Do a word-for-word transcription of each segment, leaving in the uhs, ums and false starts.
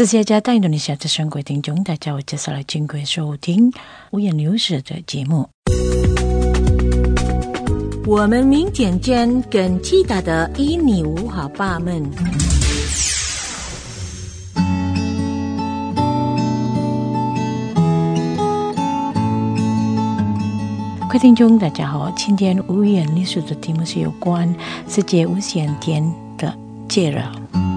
这些家在印度尼西亚的生活听众，大家好，接下来请各位收听五眼流史的节目。我们民间间更巨大的印尼文化把门。各位听众大家好，今天五眼历史的题目是有关世界无线电的介绍。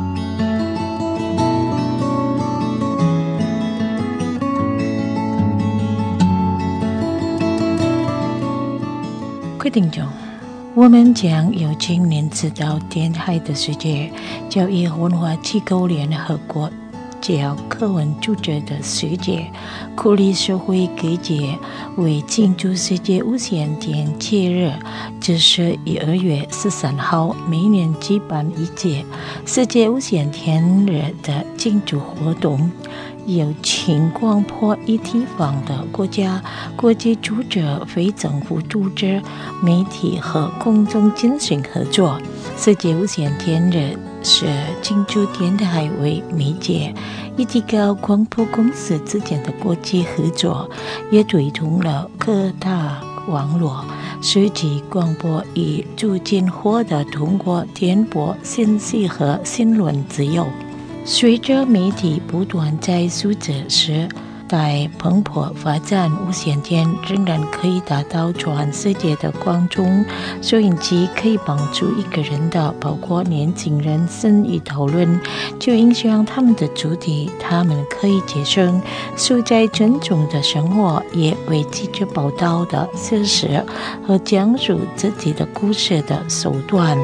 各位听众，我们将有请您知道电海的世界教育文化机构联合国教科文组织的世界鼓励社会各界为庆祝世界无线电节日，这是十二月十三号每年举办一届世界无线电日的庆祝活动，有请广播一体化的国家、国际组织、非政府组织、媒体和公众进行合作。世界无线电日是庆祝电台为媒介以及高广播公司之间的国际合作，也推动了各大网络实际广播以促进获得通过电波信息和新闻自由。随着媒体不断在数字时代蓬勃发展，无线电仍然可以达到全世界的观众。收音机可以帮助一个人的，包括年轻人参与讨论，就影响他们的主题。他们可以节省所在尊重的生活，也为记者报道的事实和讲述自己的故事的手段。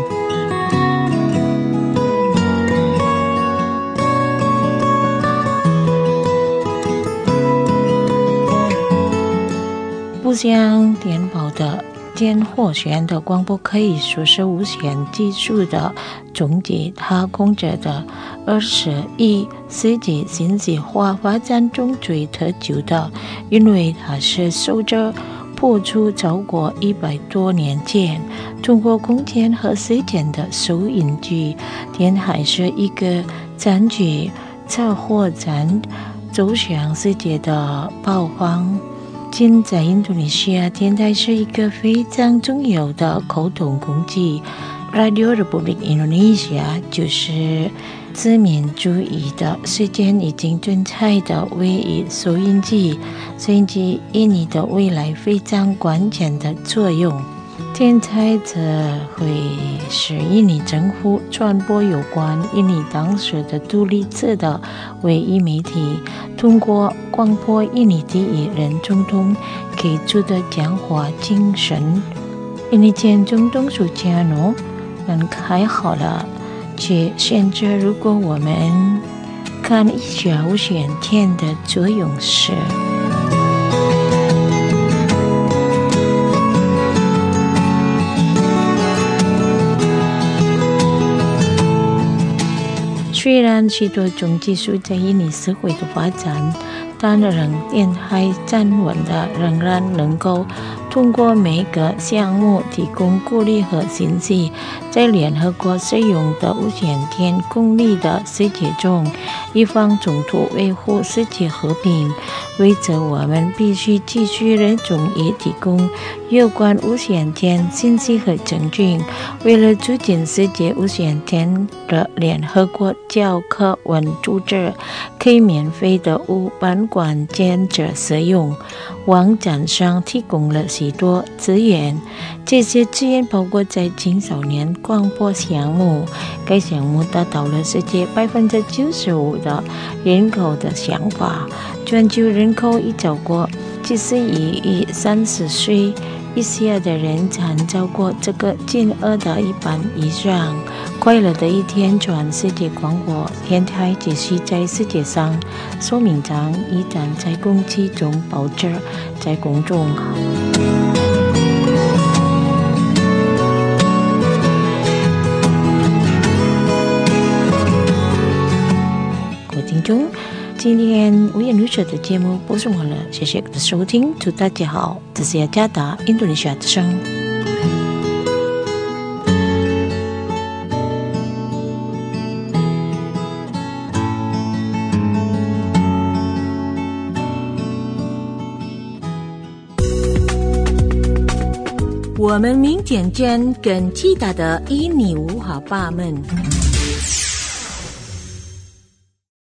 不像电报的电火线的广播可以说是无线技术的终结，它供着的二十一世纪信息化发展中最特久的，因为它是受着播出超过一百多年前通过空间和时间的收音机。电台是一个占据车祸站走向世界的宝藏。今在印度尼西亚，电台是一个非常重要的沟通工具。Radio Republik Indonesia 就是殖民主义的时间已经存在的唯一收音机，收音机印尼的未来非常关键的作用。电台则会是印尼政府传播有关印尼当时的独立制的唯一媒体，通过广播印尼第一任总统给出的讲话精神。印尼前总统苏加诺能开好了，却现在如果我们看一下无线电的作用是。虽然许多种技术在印尼社会的发展，但仍电台站稳的仍然能够通过每个项目提供鼓励和信息。在联合国使用的无线电功率的世界中，一方中途维护世界和平，为此我们必须继续认真以提供有关无线电信息和证据。为了促进世界无线电的联合国教科文组织可以免费的无版管监者使用，网站上提供了许多资源，这些资源包括在青少年广播项目，该项目达到了世界百分之九十五的人口的想法。全球人口已超过七十亿与三十岁以下的人占超过这个金额的一半以上。快乐的一天，全世界广播电台继续在世界上寿命长，依然在空气中保持在公众。各位听众，今天五眼绿色的节目播送完了，谢谢各位的收听，祝大家好，这是雅加达印度尼西亚之声。 我们明天见，更期待的与你无好爸们。